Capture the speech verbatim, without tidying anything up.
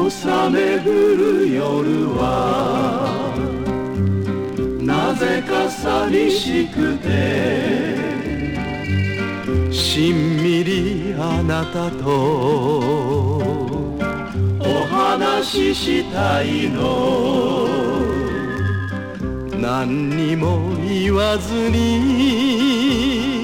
小雨降る夜はなぜか寂しくて、しんみりあなたとお話ししたいの。何にも言わずに